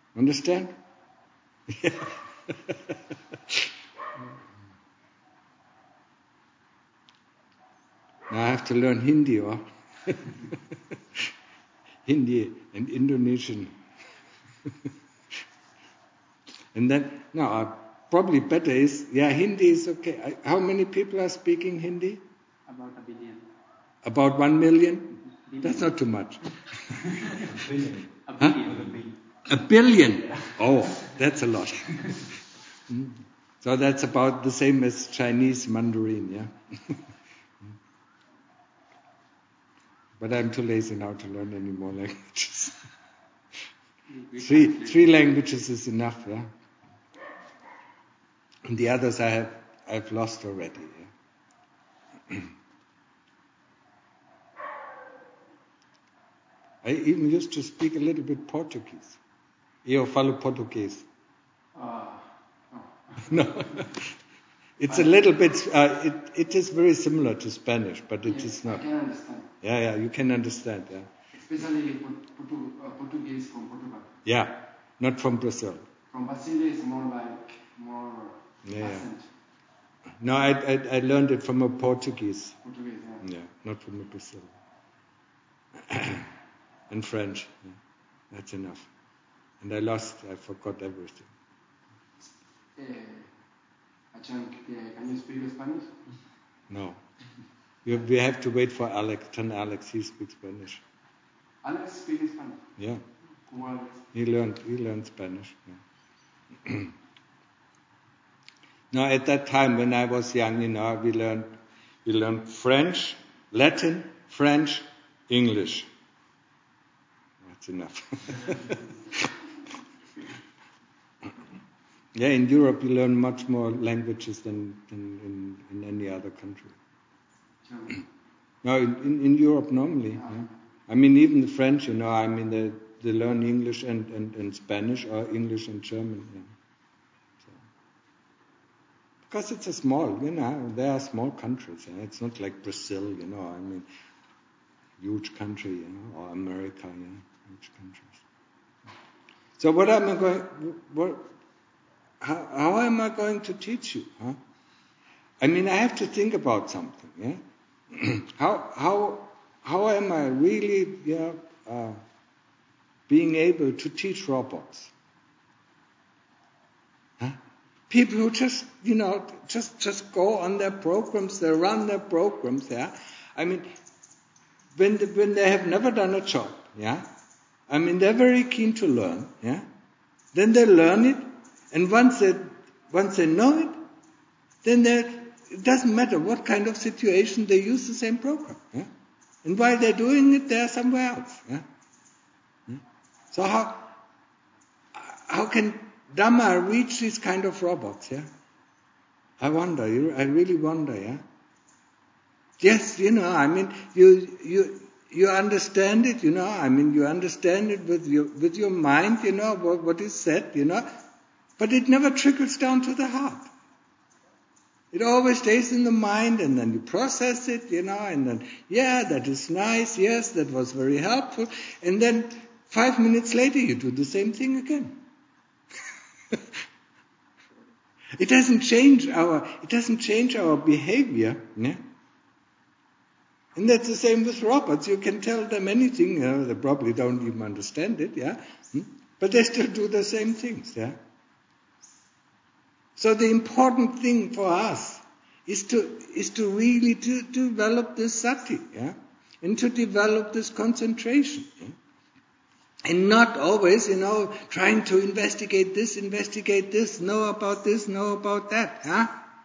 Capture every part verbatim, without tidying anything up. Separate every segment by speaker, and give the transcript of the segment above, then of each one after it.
Speaker 1: Understand? Yeah. Now I have to learn Hindi, or Hindi and Indonesian. And then, no, uh, probably better is, yeah, Hindi is okay. I, how many people are speaking Hindi?
Speaker 2: About a billion.
Speaker 1: About one million?
Speaker 2: Billion.
Speaker 1: That's not too much.
Speaker 2: A billion. A
Speaker 1: Huh?
Speaker 2: billion.
Speaker 1: A billion? Oh, that's a lot. Mm. So that's about the same as Chinese Mandarin, yeah? But I'm too lazy now to learn any more languages. three, three languages is enough, yeah? And the others I have, I've lost already, yeah? I even used to speak a little bit Portuguese. Eu falo português.
Speaker 2: Uh,
Speaker 1: No. It's a little bit, uh, it, it is very similar to Spanish, but it
Speaker 2: yes,
Speaker 1: is not.
Speaker 2: I can understand.
Speaker 1: Yeah, yeah, you can understand, yeah.
Speaker 2: Especially Portu- uh, Portuguese from Portugal.
Speaker 1: Yeah, not from Brazil.
Speaker 2: From Brazil is more like, more
Speaker 1: Yeah,
Speaker 2: accent.
Speaker 1: yeah. No, I, I, I learned it from a Portuguese.
Speaker 2: Portuguese, yeah.
Speaker 1: Yeah, not from a Brazil. And French. Yeah. That's enough. And I lost, I forgot everything.
Speaker 2: Uh, Achan, can you speak Spanish?
Speaker 1: No. We, we have to wait for Alex, turn Alex, he speaks Spanish.
Speaker 2: Alex speaks Spanish?
Speaker 1: Yeah.
Speaker 2: Who Alex?
Speaker 1: He learned, he learned Spanish. Yeah. Now, at that time when I was young, you know, we learned, we learned French, Latin, French, English. That's enough. Yeah, in Europe you learn much more languages than, than in, in any other country.
Speaker 2: German.
Speaker 1: No, in, in, in Europe normally. Yeah. I mean, even the French, you know, I mean, they, they learn English and, and, and Spanish or English and German. Yeah. So. Because it's a small, you know, they are small countries. Yeah. It's not like Brazil, you know, I mean, huge country, you know, or America, yeah, huge countries. So what am I going, what, how, how am I going to teach you? Huh? I mean, I have to think about something, yeah? how, how, how am I really, yeah, uh, being able to teach robots? Huh? People who just, you know, just, just go on their programs, they run their programs, yeah? I mean, when they, when they have never done a job, yeah? I mean, they're very keen to learn, yeah? Then they learn it, and once they, once they know it, then they, it doesn't matter what kind of situation, they use the same program, yeah? And while they're doing it, they're somewhere else, yeah? yeah? So how, how can Dhamma reach these kind of robots, yeah? I wonder, you, I really wonder, yeah? Yes, you know, I mean, you, you, you understand it, you know, I mean, you understand it with your, with your mind, you know, what, what is said, you know, but it never trickles down to the heart. It always stays in the mind, and then you process it, you know, and then, yeah, that is nice, yes, that was very helpful, and then five minutes later you do the same thing again. It doesn't change our, it doesn't change our behavior, yeah? And that's the same with robots. You can tell them anything, you know, they probably don't even understand it, yeah? Hmm? But they still do the same things, yeah? So the important thing for us is to is to really to, to develop this sati, yeah? And to develop this concentration, yeah? And not always, you know, trying to investigate this, investigate this, know about this, know about that, huh?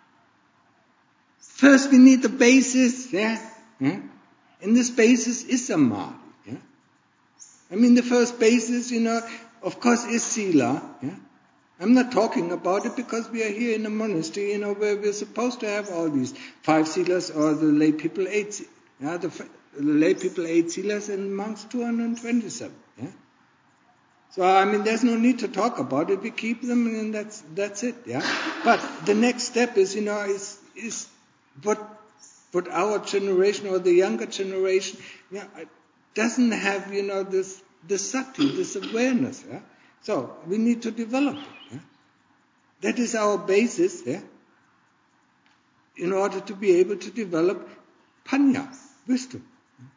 Speaker 1: First we need the basis, yeah? yeah? And this basis is samadhi, yeah? I mean, the first basis, you know, of course, is sila, yeah? I'm not talking about it because we are here in a monastery, you know, where we're supposed to have all these five silas, or the lay people eight, yeah? The, the lay people eight silas and monks two hundred twenty-seven, yeah? So, I mean, there's no need to talk about it. We keep them, and that's that's it, yeah? But the next step is, you know, is is what what our generation or the younger generation, yeah, doesn't have, you know, this this sati, this awareness, yeah? So we need to develop it. Yeah? That is our basis, yeah, in order to be able to develop panya, wisdom.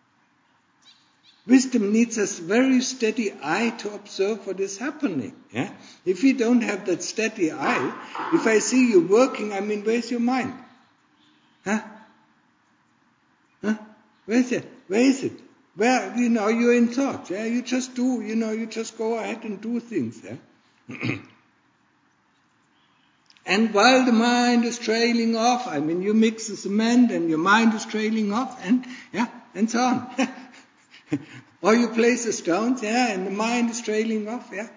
Speaker 1: Wisdom needs a very steady eye to observe what is happening. Yeah? If you don't have that steady eye, if I see you working, I mean, where's your mind? Huh? Huh? Where is it? Where is it? Where, you know, you're in thoughts. Yeah? You just do, you know, you just go ahead and do things. Yeah? And while the mind is trailing off, I mean, you mix the cement and your mind is trailing off, and yeah, and so on. Or you place the stones, yeah, and the mind is trailing off, yeah.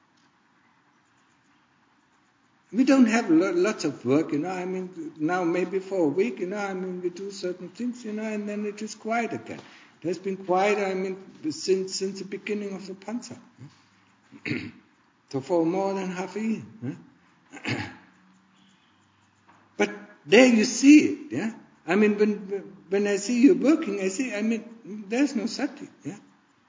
Speaker 1: We don't have lots of work, you know, I mean, now maybe for a week, you know, I mean, we do certain things, you know, and then it is quiet again. It has been quiet, I mean, since since the beginning of the Pansa. So for more than half a year. Yeah? But there you see it, yeah. I mean, when when I see you working, I see, I mean, there's no sati, yeah.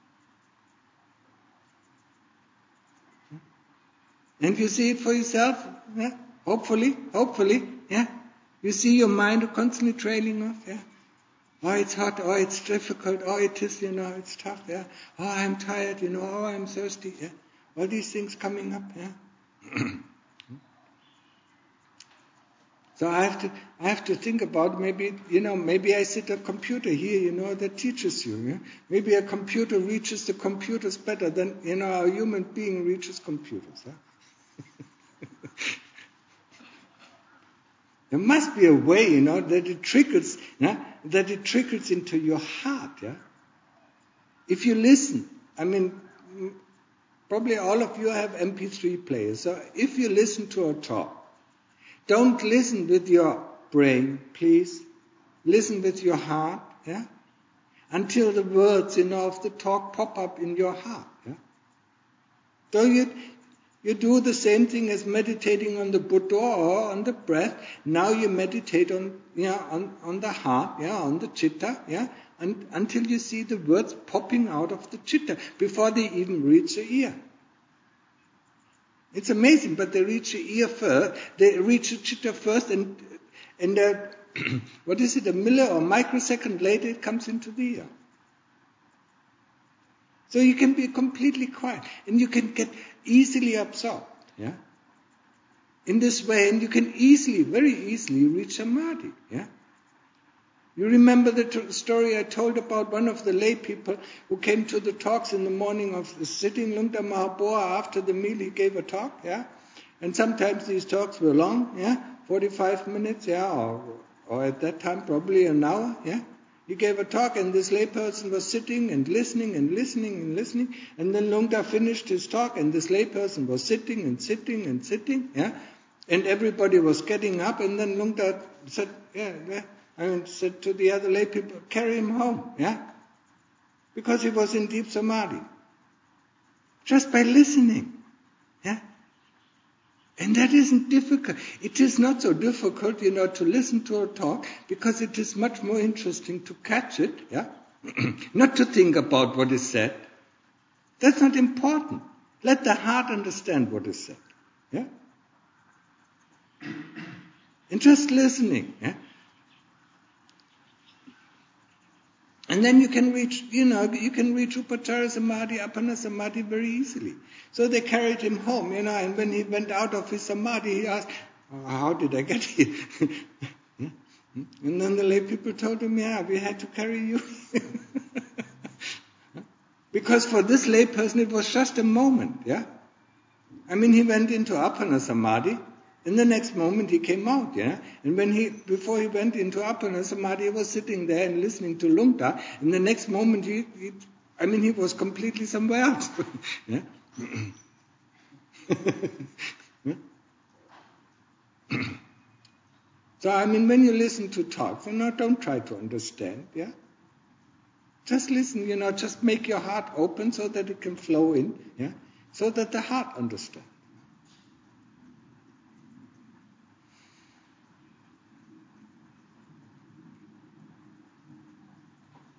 Speaker 1: And you see it for yourself, yeah? Hopefully, hopefully, yeah. You see your mind constantly trailing off, yeah. Oh, it's hot, oh, it's difficult, oh, it is, you know, it's tough, yeah. Oh, I'm tired, you know, oh, I'm thirsty, yeah. All these things coming up, yeah. So I have to, I have to think about maybe, you know, maybe I sit a computer here, you know, that teaches you. Yeah? Maybe a computer reaches the computers better than, you know, a human being reaches computers. Yeah? There must be a way, you know, that it trickles, yeah? that it trickles into your heart. Yeah. If you listen, I mean, probably all of you have M P three players. So if you listen to a talk, don't listen with your brain, please. Listen with your heart, yeah? Until the words, you know, of the talk pop up in your heart, yeah? So you, you do the same thing as meditating on the Buddha or on the breath. Now you meditate on, yeah, on, on the heart, yeah, on the chitta, yeah? And, until you see the words popping out of the chitta before they even reach the ear. It's amazing, but they reach the ear first, they reach the chitta first, and and uh, what is it, a milli or microsecond later it comes into the ear. So you can be completely quiet, and you can get easily absorbed, yeah, in this way, and you can easily, very easily reach samadhi, yeah. You remember the t- story I told about one of the lay people who came to the talks in the morning of the sitting Lungta Mahaboa. After the meal he gave a talk, yeah? And sometimes these talks were long, yeah? forty-five minutes, yeah? Or, or at that time probably an hour, yeah? He gave a talk and this lay person was sitting and listening and listening and listening. And then Lungta finished his talk and this lay person was sitting and sitting and sitting, yeah? And everybody was getting up, and then Lungta said, yeah, yeah. And said to the other lay people, carry him home, yeah? Because he was in deep samadhi. Just by listening, yeah? And that isn't difficult. It is not so difficult, you know, to listen to a talk, because it is much more interesting to catch it, yeah? Not to think about what is said. That's not important. Let the heart understand what is said, yeah? And just listening, yeah? And then you can reach, you know, you can reach Upachara Samadhi, Appana Samadhi very easily. So they carried him home, you know, and when he went out of his Samadhi, he asked, oh, how did I get here? And then the lay people told him, yeah, we had to carry you. Because for this lay person, it was just a moment, yeah? I mean, he went into Appana Samadhi, in the next moment he came out, yeah? And when he, before he went into Appana Samadhi, he was sitting there and listening to Lungta. In the next moment, he, he I mean, he was completely somewhere else. Yeah? So, I mean, when you listen to talks, you know, don't try to understand, yeah? Just listen, you know, just make your heart open so that it can flow in, yeah? So that the heart understands.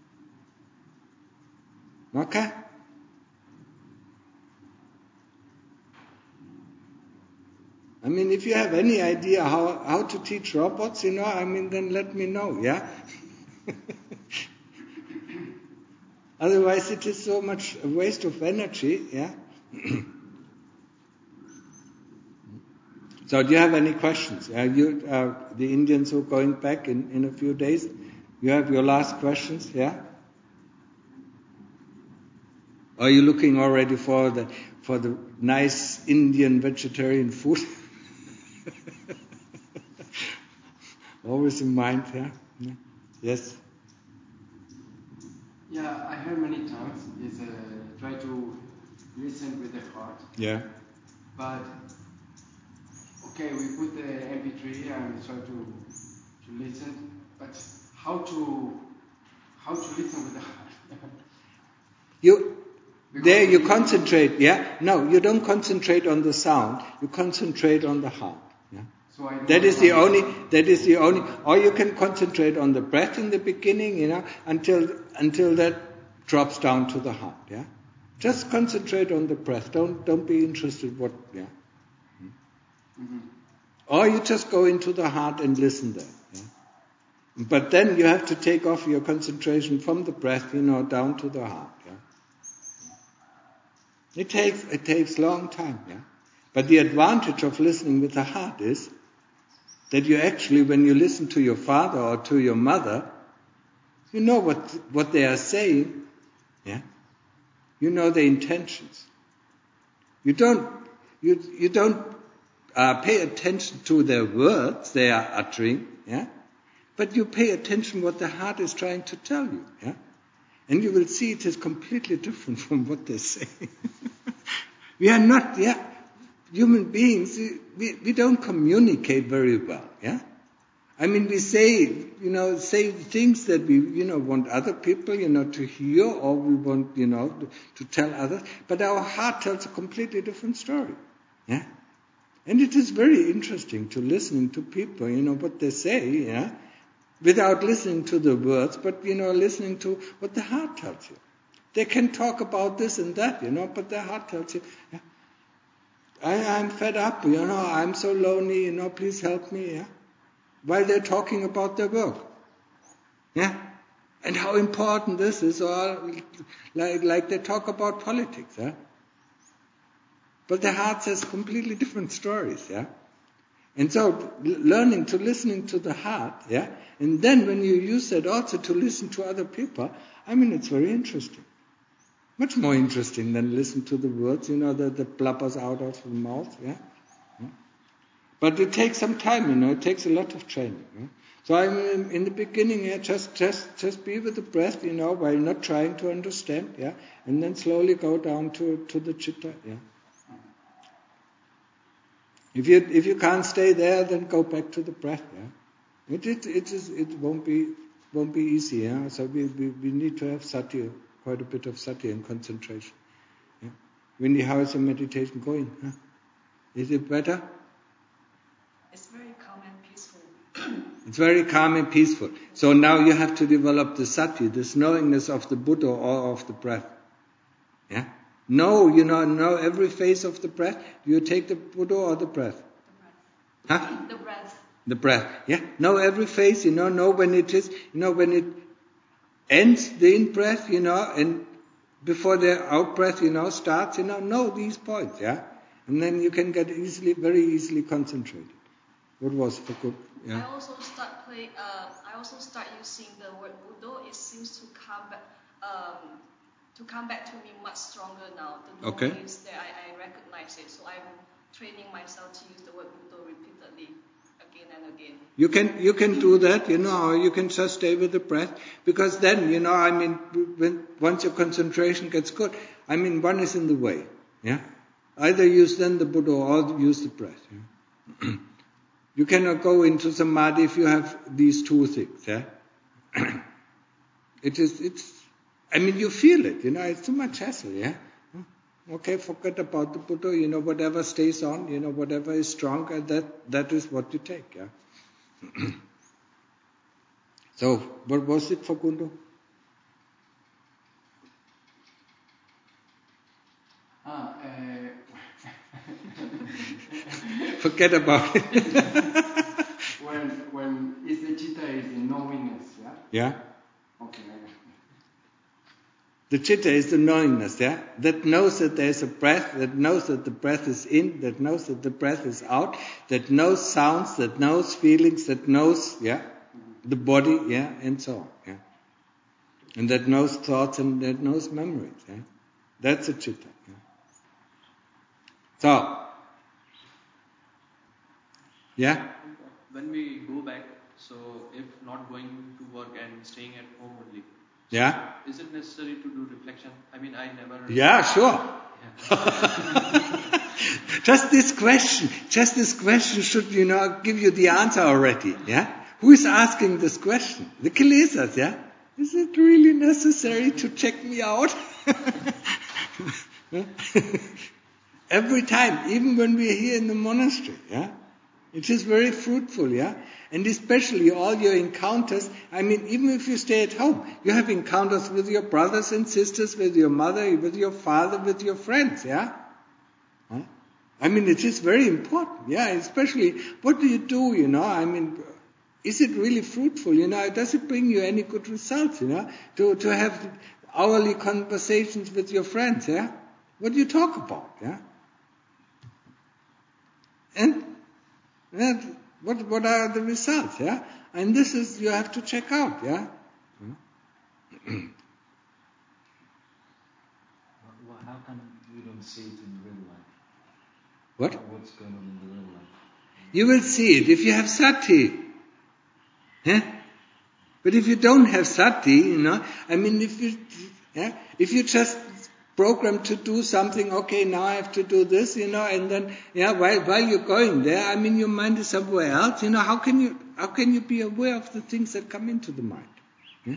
Speaker 1: Okay? I mean, if you have any idea how, how to teach robots, you know, I mean, then let me know, yeah? Otherwise, it is so much a waste of energy, yeah? So, do you have any questions? Uh, you, uh, the Indians who are going back in, in a few days, you have your last questions, yeah? Or are you looking already for the for the nice Indian vegetarian food? Always in mind, yeah? yeah? Yes?
Speaker 2: Yeah, I heard many times is uh, try to listen with the heart.
Speaker 1: Yeah.
Speaker 2: But okay, we put the M P three and try to to listen. But how to how to listen with the heart?
Speaker 1: You
Speaker 2: Because
Speaker 1: there you
Speaker 2: we-
Speaker 1: concentrate, yeah? No, you don't concentrate on the sound. You concentrate on the heart. Yeah?
Speaker 2: So I know
Speaker 1: That is the
Speaker 2: how-
Speaker 1: only. That is the only. Or you can concentrate on the breath in the beginning, you know, until until that drops down to the heart. Yeah. Just concentrate on the breath. Don't don't be interested what. Yeah.
Speaker 2: Mhm.
Speaker 1: Or you just go into the heart and listen there. Yeah? But then you have to take off your concentration from the breath, you know, down to the heart. Yeah? It takes it takes a long time. Yeah. But the advantage of listening with the heart is that you actually, when you listen to your father or to your mother, you know what what they are saying. Yeah. You know their intentions. You don't you you don't uh, pay attention to their words they are uttering. Yeah. But you pay attention what the heart is trying to tell you, yeah? And you will see it is completely different from what they say. We are not, yeah, human beings, we, we don't communicate very well, yeah? I mean, we say, you know, say things that we, you know, want other people, you know, to hear, or we want, you know, to, to tell others, but our heart tells a completely different story, yeah? And it is very interesting to listen to people, you know, what they say, yeah? Without listening to the words, but, you know, listening to what the heart tells you. They can talk about this and that, you know, but their heart tells you, yeah, I, I'm fed up, you know, I'm so lonely, you know, please help me, yeah. While they're talking about their work. Yeah. And how important this is, or like, like they talk about politics, yeah. But their heart says completely different stories, yeah. And so, learning to listening to the heart, yeah, and then when you use that also to listen to other people, I mean, it's very interesting. Much more interesting than listen to the words, you know, that, that blubbers out of the mouth, yeah. yeah. But it takes some time, you know, it takes a lot of training. Yeah? So I mean, in the beginning, yeah, just, just, just be with the breath, you know, while not trying to understand, yeah, and then slowly go down to, to the chitta, yeah. If you if you can't stay there, then go back to the breath. Yeah, it it it is it won't be won't be easy. Yeah, so we, we, we need to have sati, quite a bit of sati and concentration. Yeah, Wendy, how is the meditation going? Huh? Is it better?
Speaker 3: It's very calm and peaceful.
Speaker 1: It's very calm and peaceful. So now you have to develop the sati, this knowingness of the Buddha or of the breath. Yeah. Know, you know, know every phase of the breath. Do you take the Buddha or the breath?
Speaker 3: The breath.
Speaker 1: Huh?
Speaker 3: The breath.
Speaker 1: The breath. Yeah. Know every phase, you know, know when it is, you know, when it ends the in-breath, you know, and before the out-breath, you know, starts, you know, know these points, yeah? And then you can get easily, very easily concentrated. What was for good? Yeah.
Speaker 3: I also start play. Uh, I also start using the word Buddha. It seems to come back. Um, to come back to me much stronger now. The more
Speaker 1: Okay.
Speaker 3: is there, I, I recognize it. So I'm training myself to use the word Buddha repeatedly, again and again.
Speaker 1: You can you can do that, you know, or you can just stay with the breath, because then, you know, I mean, when once your concentration gets good, I mean, one is in the way, yeah. Either use then the Buddha or use the breath. Yeah? You cannot go into samadhi if you have these two things, yeah. It is it's. I mean, you feel it, you know, it's too much hassle, yeah? Okay, forget about the Buddha, you know, whatever stays on, you know, whatever is stronger, that, that is what you take, yeah? So, what was it for Facundo?
Speaker 2: Ah, uh,
Speaker 1: forget about it.
Speaker 2: when when is the chitta is in knowingness, yeah?
Speaker 1: Yeah.
Speaker 2: Okay.
Speaker 1: The chitta is the knowingness, yeah? That knows that there is a breath, that knows that the breath is in, that knows that the breath is out, that knows sounds, that knows feelings, that knows, yeah, the body, yeah, and so on, yeah. And that knows thoughts and that knows memories, yeah. That's a chitta, yeah. So, yeah?
Speaker 4: When we go back, so if not going to work and staying at home only, so
Speaker 1: Yeah?
Speaker 4: is it necessary to do reflection? I mean, I never...
Speaker 1: Yeah, sure.
Speaker 4: Yeah.
Speaker 1: Just this question, just this question should, you know, give you the answer already, yeah? Who is asking this question? The Kilesas, yeah? Is it really necessary to check me out? Every time, even when we are here in the monastery, yeah? It is very fruitful, yeah? And especially all your encounters, I mean, even if you stay at home, you have encounters with your brothers and sisters, with your mother, with your father, with your friends, yeah? Huh? I mean, it is very important, yeah? Especially, what do you do, you know? I mean, is it really fruitful, you know? Does it bring you any good results, you know? To, to have hourly conversations with your friends, yeah? What do you talk about, yeah? And yeah, what what are the results, yeah? And this is, you have to check out, yeah?
Speaker 5: Well, how come you don't see it in real life?
Speaker 1: What?
Speaker 5: What's going on in the real life?
Speaker 1: You will see it if you have sati. Yeah? But if you don't have sati, you know, I mean, if you, yeah, if you just program to do something, okay, now I have to do this, you know, and then, yeah, while while you're going there, I mean, your mind is somewhere else, you know, how can you how can you be aware of the things that come into the mind? Yeah?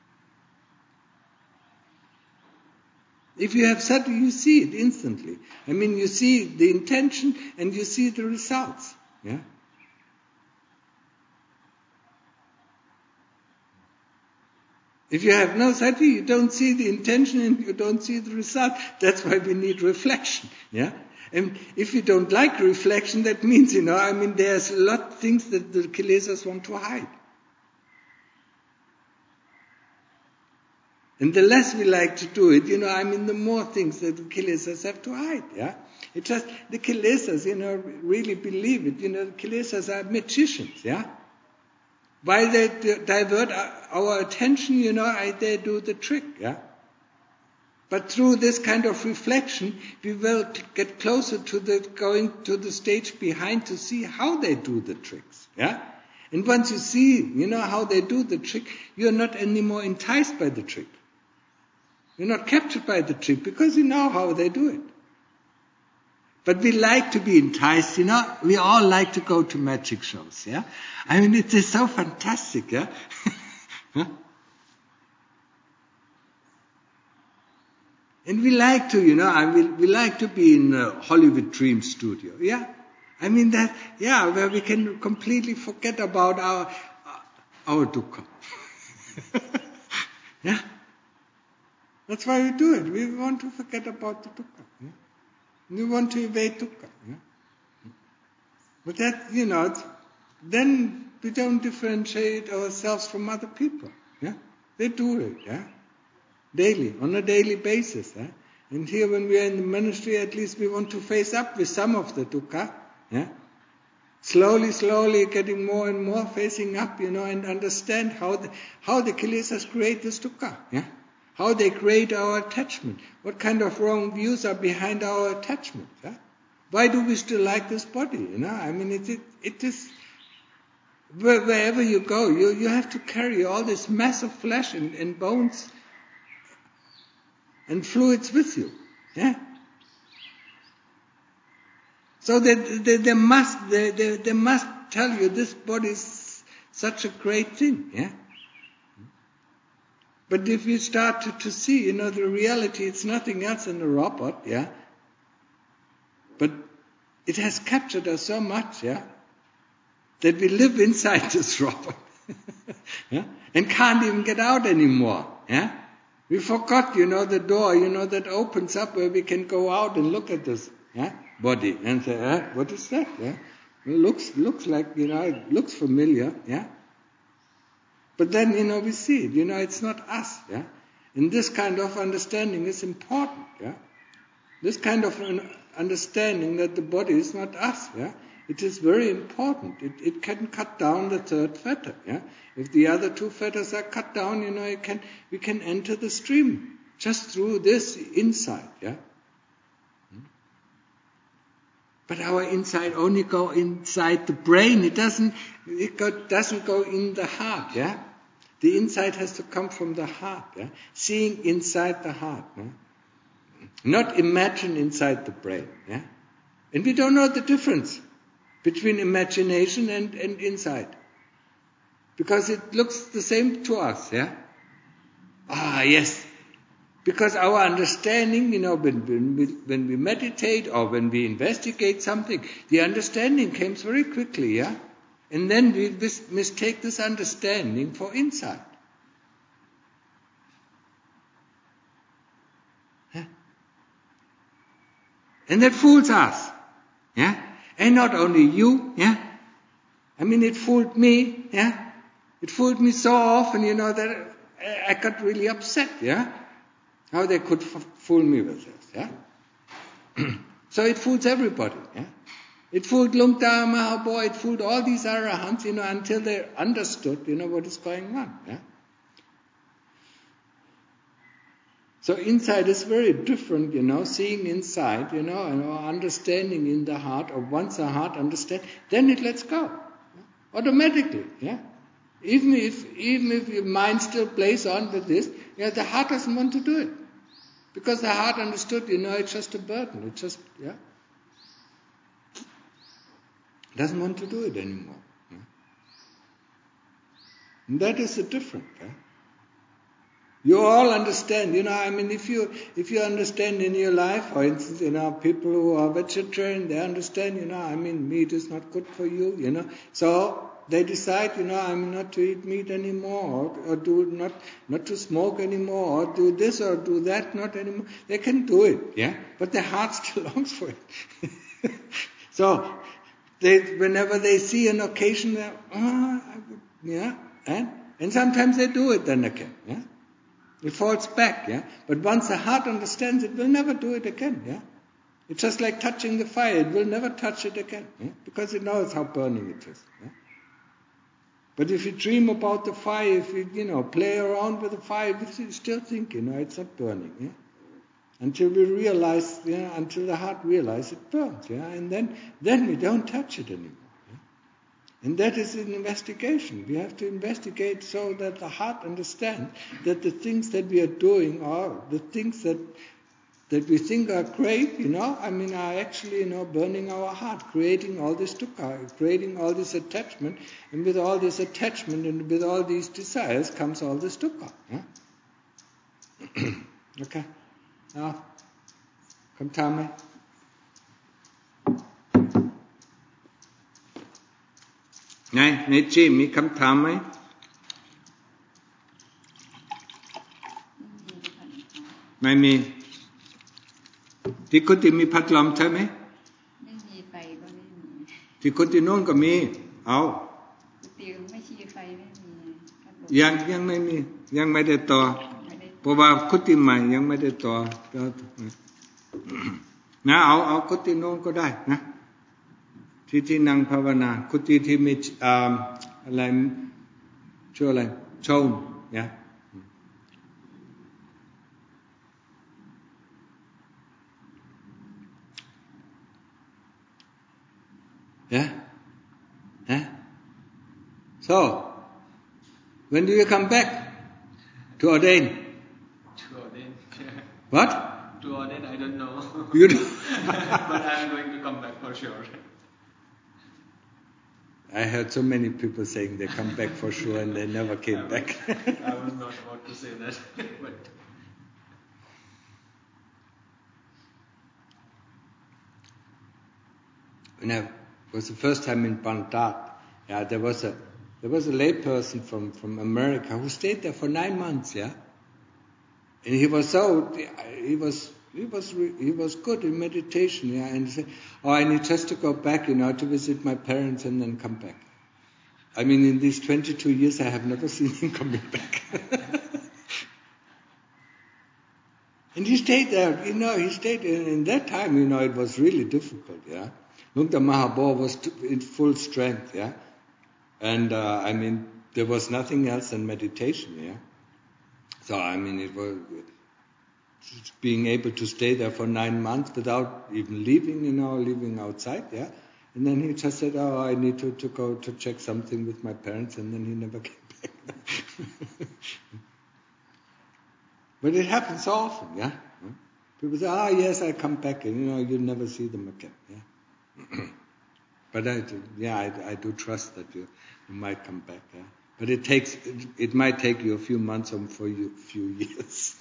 Speaker 1: If you have sati, you see it instantly. I mean, you see the intention and you see the results. Yeah. If you have no sati, you don't see the intention and you don't see the result. That's why we need reflection. Yeah? And if you don't like reflection, that means, you know, I mean, there's a lot of things that the Kilesas want to hide. And the less we like to do it, you know, I mean, the more things that the Kilesas have to hide, yeah? It's just, the Kilesas, you know, really believe it. You know, the Kilesas are magicians, yeah? While they divert our attention, you know, they do the trick, yeah? But through this kind of reflection, we will get closer to the, going to the stage behind to see how they do the tricks, yeah? And once you see, you know, how they do the trick, you're not anymore enticed by the trick. You're not captured by the trick because you know how they do it. But we like to be enticed, you know. We all like to go to magic shows, yeah. I mean, it is so fantastic, yeah. And we like to, you know, I mean, we like to be in a Hollywood Dream studio, yeah. I mean that, yeah, where we can completely forget about our our dukkha, yeah. That's why we do it. We want to forget about the dukkha, yeah. We want to evade dukkha, yeah. But that, you know, then we don't differentiate ourselves from other people, yeah. They do it, yeah, daily, on a daily basis, yeah. And here, when we are in the monastery, at least we want to face up with some of the dukkha, yeah. Slowly, slowly, getting more and more facing up, you know, and understand how the how the Kilesas create this dukkha, yeah. How they create our attachment. What kind of wrong views are behind our attachment? Yeah? Why do we still like this body? You know, I mean, it it, it is where, wherever you go, you you have to carry all this mass of flesh and, and bones and fluids with you. Yeah. So they they, they must they, they they must tell you this body is such a great thing. Yeah. But if you start to, to see, you know, the reality, it's nothing else than a robot, yeah? But it has captured us so much, yeah? That we live inside this robot, yeah? And can't even get out anymore, yeah? We forgot, you know, the door, you know, that opens up where we can go out and look at this yeah, body, and say, eh, what is that? Yeah? It looks looks like, you know, it looks familiar, yeah. But then, you know, we see it, you know, it's not us, yeah. And this kind of understanding is important, yeah. This kind of an understanding that the body is not us, yeah. It is very important. It it can cut down the third fetter, yeah. If the other two fetters are cut down, you know, it can we can enter the stream just through this insight, yeah. But our insight only go inside the brain. It doesn't. It go, doesn't go in the heart. Yeah, the insight has to come from the heart. Yeah, seeing inside the heart. Yeah? Not imagine inside the brain. Yeah, and we don't know the difference between imagination and, and insight, because it looks the same to us. Yeah. Ah, yes. Because our understanding, you know, when, when, we, when we meditate or when we investigate something, the understanding comes very quickly, yeah? And then we mis- mistake this understanding for insight. Yeah? And that fools us, yeah? And not only you, yeah? I mean, it fooled me, yeah? It fooled me so often, you know, that I got really upset, yeah? How they could f- fool me with this, yeah? So it fools everybody, yeah? It fooled Lungta Mahaboy, it fooled all these arahants, you know, until they understood, you know, what is going on, yeah? So insight is very different, you know, seeing inside, you know, and understanding in the heart, or once the heart understands, then it lets go, yeah? Automatically, yeah? Even if even if your mind still plays on with this, yeah, the heart doesn't want to do it. Because the heart understood, you know, it's just a burden. It's just, yeah. Doesn't want to do it anymore. Yeah? And that is the difference. Yeah? You all understand, you know, I mean, if you if you understand in your life, for instance, you know, people who are vegetarian, they understand, you know, I mean, meat is not good for you, you know. So they decide, you know, I'm not to eat meat anymore, or, or do not not to smoke anymore, or do this or do that, not anymore. They can do it, yeah, but their heart still longs for it. So, they, whenever they see an occasion, they, oh, I would, yeah, and and sometimes they do it then again, yeah. It falls back, yeah. But once the heart understands, it will never do it again, yeah. It's just like touching the fire; it will never touch it again, yeah? Because it knows how burning it is. Yeah? But if you dream about the fire, if you, you know, play around with the fire, you still think, you know, it's not burning, yeah? Until we realize, yeah, until the heart realizes it burns, yeah? And then, then we don't touch it anymore, yeah? And that is an investigation. We have to investigate so that the heart understands that the things that we are doing are the things that that we think are great, you know, I mean, are actually, you know, burning our heart, creating all this dukkha, creating all this attachment, and with all this attachment and with all these desires comes all this dukkha. Yeah? Okay. Now, come tell me. ไงในจีมีคำถามไหมไม่มีที่กุฏิมีพัดลมใช่ไหมไม่มีไฟก็ไม่มีที่กุฏิโน่นก็มีเอากุฏิไม่ชีไฟไม่มียังยังไม่มียังไม่ได้ต่อเพราะว่ากุฏิใหม่ยังไม่ได้ต่อนะเอาเอากุฏิโน่นก็ได้นะที่ที่นั่งภาวนากุฏิที่มีอะไรชื่ออะไรชมเนี่ยYeah? Yeah? So, when do you come back? To ordain?
Speaker 4: To ordain.
Speaker 1: What?
Speaker 4: To ordain, I don't know.
Speaker 1: You don't?
Speaker 4: But I'm going to come back for sure.
Speaker 1: I heard so many people saying they come back for sure and they never came
Speaker 4: I was,
Speaker 1: back.
Speaker 4: I was not about to say that. But
Speaker 1: when I was the first time in Baghdad, yeah, there was a there was a lay person from, from America who stayed there for nine months, yeah. And he was so he was He was re- he was good in meditation, yeah. And he said, "Oh, I need just to go back, you know, to visit my parents and then come back." I mean, in these twenty-two years, I have never seen him coming back. And he stayed there, you know. He stayed in, in that time, you know. It was really difficult, yeah. Lungta Mahabodh was t- in full strength, yeah. And uh, I mean, there was nothing else than meditation, yeah. So I mean, it was. Being able to stay there for nine months without even leaving, you know, leaving outside, yeah. And then he just said, "Oh, I need to, to go to check something with my parents," and then he never came back. But it happens so often, yeah. People say, "Ah, oh, yes, I come back," and you know, you never see them again, yeah. But I, do, yeah, I, I do trust that you, you might come back, yeah. But it takes, it, it might take you a few months or for you, a few years.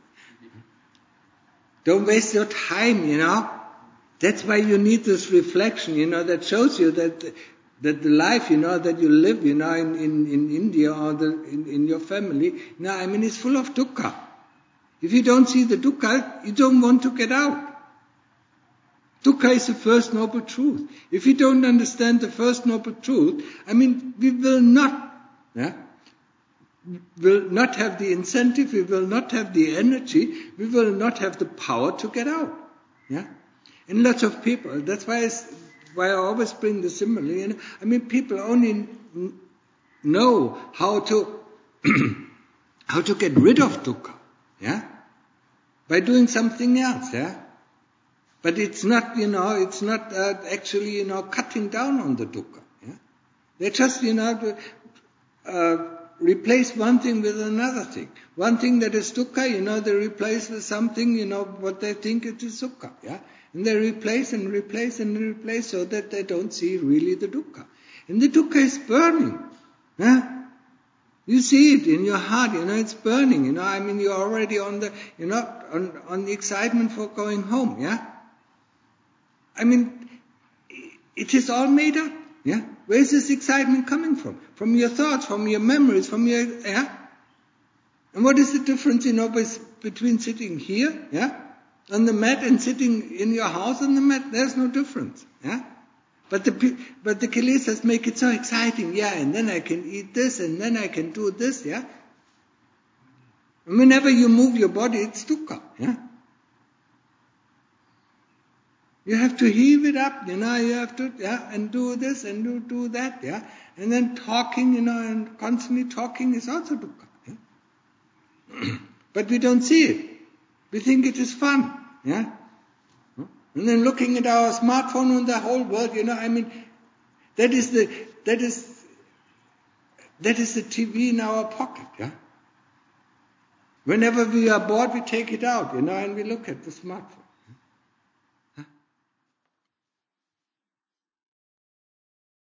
Speaker 1: Don't waste your time, you know. That's why you need this reflection, you know, that shows you that that the life, you know, that you live, you know, in, in, in India or the, in, in your family, you know, I mean, it's full of dukkha. If you don't see the dukkha, you don't want to get out. Dukkha is the first noble truth. If you don't understand the first noble truth, I mean, we will not, yeah, will not have the incentive, we will not have the energy, we will not have the power to get out. Yeah? And lots of people, that's why, why I always bring the simile, you know, I mean, people only n- know how to, how to get rid of dukkha, yeah? By doing something else, yeah? But it's not, you know, it's not uh, actually, you know, cutting down on the dukkha, yeah? They just, you know, uh, replace one thing with another thing. One thing that is dukkha, you know, they replace with something, you know, what they think it is sukha, yeah? And they replace and replace and replace so that they don't see really the dukkha. And the dukkha is burning, yeah? You see it in your heart, you know, it's burning, you know, I mean, you're already on the, you know, on, on the excitement for going home, yeah? I mean, it is all made up, yeah? Where is this excitement coming from? From your thoughts, from your memories, from your, yeah? And what is the difference, you know, between sitting here, yeah, on the mat and sitting in your house on the mat? There's no difference, yeah? But the, but the kilesas make it so exciting, yeah, and then I can eat this, and then I can do this, yeah? And whenever you move your body, it's dukkha, yeah? You have to heave it up, you know, you have to, yeah, and do this and do, do that, yeah. And then talking, you know, and constantly talking is also dukkha, yeah. But we don't see it. We think it is fun, yeah. And then looking at our smartphone and the whole world, you know, I mean, that is the, that is, that is the T V in our pocket, yeah. Whenever we are bored, we take it out, you know, and we look at the smartphone.